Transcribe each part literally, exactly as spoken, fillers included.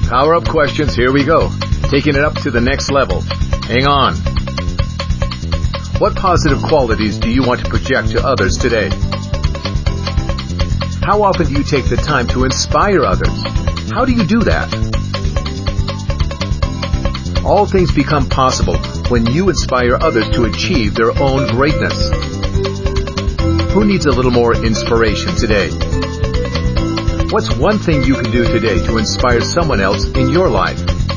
Power-up questions, here we go. Taking it up to the next level. Hang on. What positive qualities do you want to project to others today? How often do you take the time to inspire others? How do you do that? All things become possible when you inspire others to achieve their own greatness. Who needs a little more inspiration today? What's one thing you can do today to inspire someone else in your life?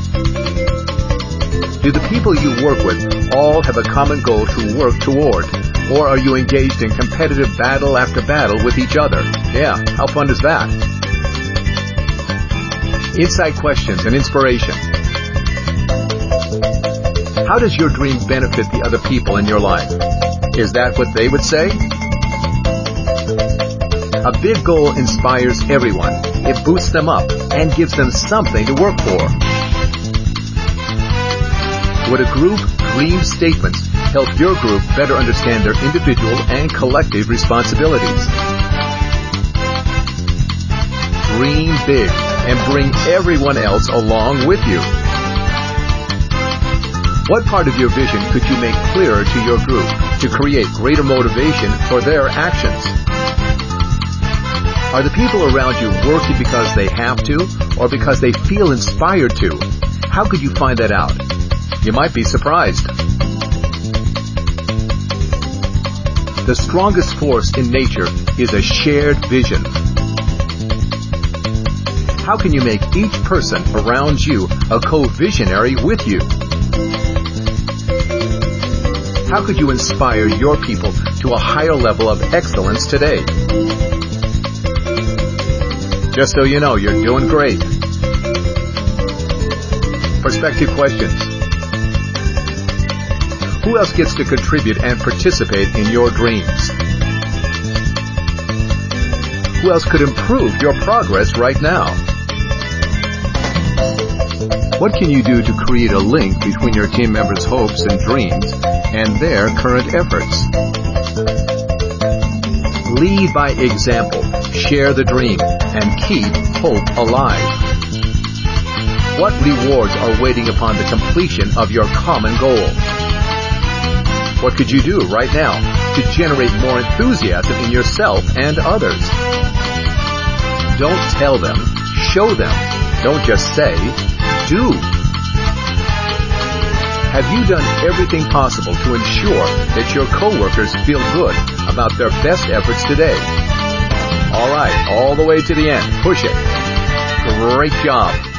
Do the people you work with all have a common goal to work toward? Or are you engaged in competitive battle after battle with each other? Yeah, how fun is that? Insight questions and inspiration. How does your dream benefit the other people in your life? Is that what they would say? A big goal inspires everyone. It boosts them up and gives them something to work for. Would a group dream statements help your group better understand their individual and collective responsibilities? Dream big and bring everyone else along with you. What part of your vision could you make clearer to your group to create greater motivation for their actions? Are the people around you working because they have to or because they feel inspired to? How could you find that out? You might be surprised. The strongest force in nature is a shared vision. How can you make each person around you a co-visionary with you? How could you inspire your people to a higher level of excellence today? Just so you know, you're doing great. Perspective questions. Who else gets to contribute and participate in your dreams? Who else could improve your progress right now? What can you do to create a link between your team members' hopes and dreams and their current efforts? Lead by example, share the dream, and keep hope alive. What rewards are waiting upon the completion of your common goal? What could you do right now to generate more enthusiasm in yourself and others? Don't tell them, show them. Don't just say, do. Have you done everything possible to ensure that your coworkers feel good about their best efforts today? All right, all the way to the end. Push it. Great job.